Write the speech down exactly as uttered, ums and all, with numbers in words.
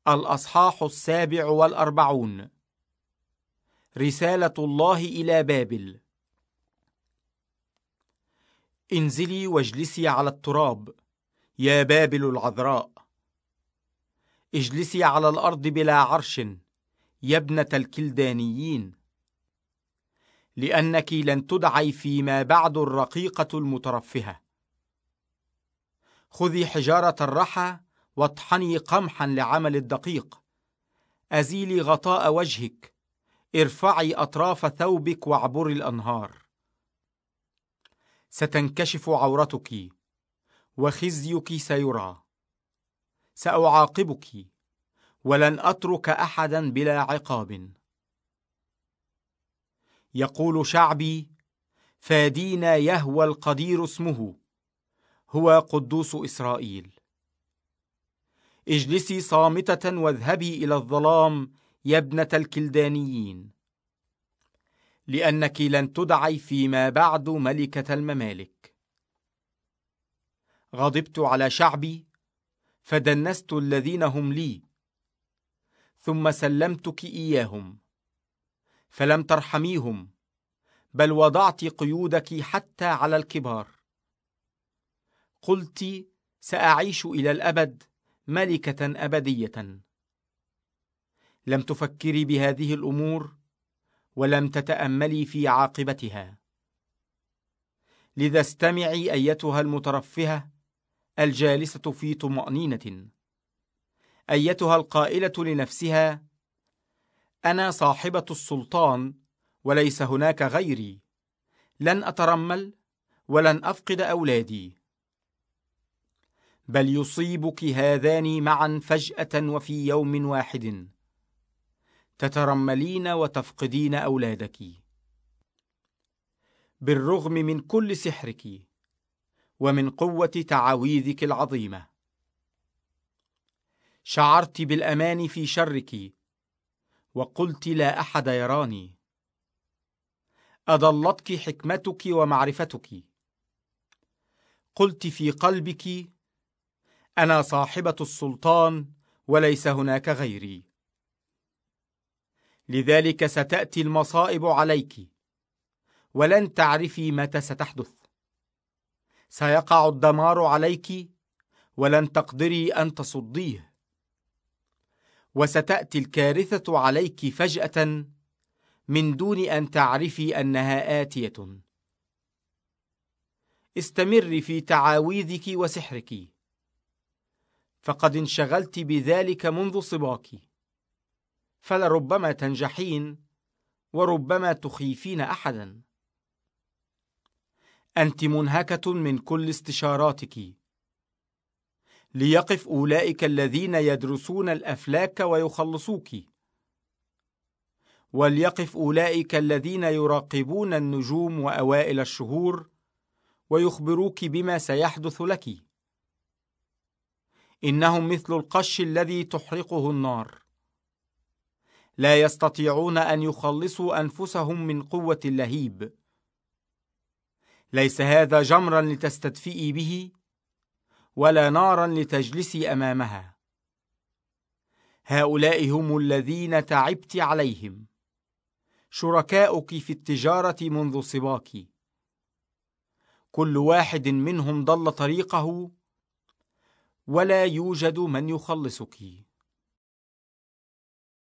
الأصحاح السابع والأربعون. رسالة الله إلى بابل. انزلي واجلسي على التراب يا بابل العذراء، اجلسي على الأرض بلا عرش يا ابنة الكلدانيين، لأنك لن تدعي فيما بعد الرقيقة المترفهة. خذي حجارة الرحى واطحني قمحا لعمل الدقيق، أزيلي غطاء وجهك، ارفعي أطراف ثوبك واعبري الأنهار. ستنكشف عورتك وخزيك سيرى، سأعاقبك ولن أترك أحدا بلا عقاب. يقول شعبي: فادينا يهوى القدير اسمه، هو قدوس إسرائيل. اجلسي صامتة واذهبي إلى الظلام يا ابنة الكلدانيين، لأنك لن تدعي فيما بعد ملكة الممالك. غضبت على شعبي فدنست الذين هم لي، ثم سلمتك إياهم فلم ترحميهم، بل وضعت قيودك حتى على الكبار. قلت: سأعيش إلى الأبد ملكة أبدية. لم تفكري بهذه الأمور ولم تتأملي في عاقبتها. لذا استمعي أيتها المترفهة الجالسة في طمأنينة، أيتها القائلة لنفسها: أنا صاحبة السلطان وليس هناك غيري، لن أترمل ولن أفقد أولادي. بل يصيبك هذان معا فجأة وفي يوم واحد، تترملين وتفقدين أولادك. بالرغم من كل سحرك ومن قوة تعاويذك العظيمة، شعرت بالأمان في شرك وقلت: لا أحد يراني. أضلتك حكمتك ومعرفتك. قلت في قلبك: أنا صاحبة السلطان وليس هناك غيري. لذلك ستأتي المصائب عليك ولن تعرفي متى ستحدث. سيقع الدمار عليك ولن تقدري أن تصديه، وستأتي الكارثة عليك فجأة من دون أن تعرفي أنها آتية. استمري في تعاويذك وسحرك، فقد انشغلت بذلك منذ صباك، فلربما تنجحين وربما تخيفين أحدا. أنت منهكة من كل استشاراتك. ليقف أولئك الذين يدرسون الأفلاك ويخلصوك، وليقف أولئك الذين يراقبون النجوم وأوائل الشهور ويخبروك بما سيحدث لك. إنهم مثل القش الذي تحرقه النار، لا يستطيعون أن يخلصوا أنفسهم من قوة اللهيب. ليس هذا جمرا لتستدفئي به ولا نارا لتجلسي أمامها. هؤلاء هم الذين تعبت عليهم، شركاؤك في التجارة منذ صباك. كل واحد منهم ضل طريقه ولا يوجد من يخلصك.